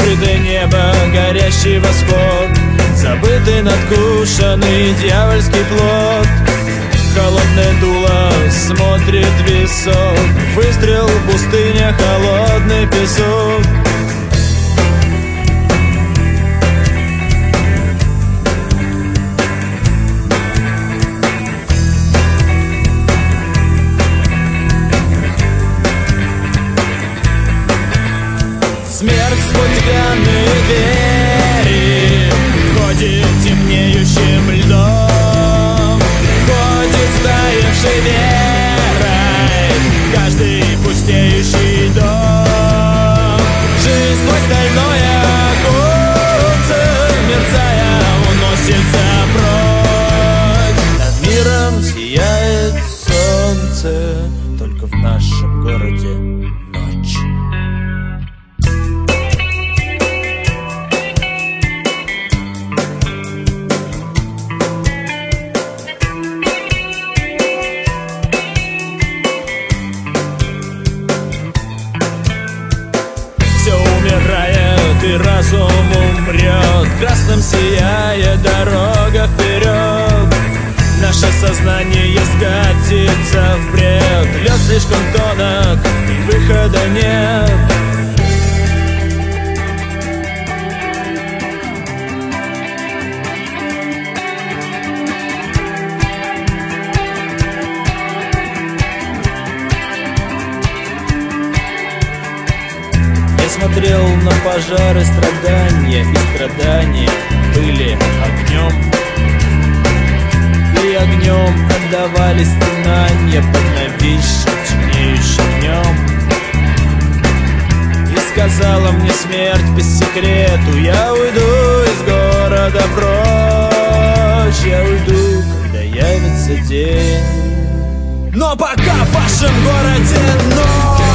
Открытое небо, горящий восход, забытый, надкушенный дьявольский плод. Холодное дуло смотрит висок, выстрел, пустыня, холодный песок. Смерть сквозь стеклянные двери ходит темнеющим льдом, ходит сдаевшей верой каждый пустеющий дом. Жизнь сквозь стальное оконце, мерцая, уносится прочь. Над миром сияет солнце, только в нашем городе ночь. И разум умрет, красным сияя дорога вперед. Наше сознание скатится в бред, лед слишком тонок и выхода нет. Я смотрел на пожары, страдания, и страдания были огнем. И огнем отдавали стенания под нависшим темнеющим днем. И сказала мне смерть без секрету: я уйду из города прочь, я уйду, когда явится день. Но пока в вашем городе ночь.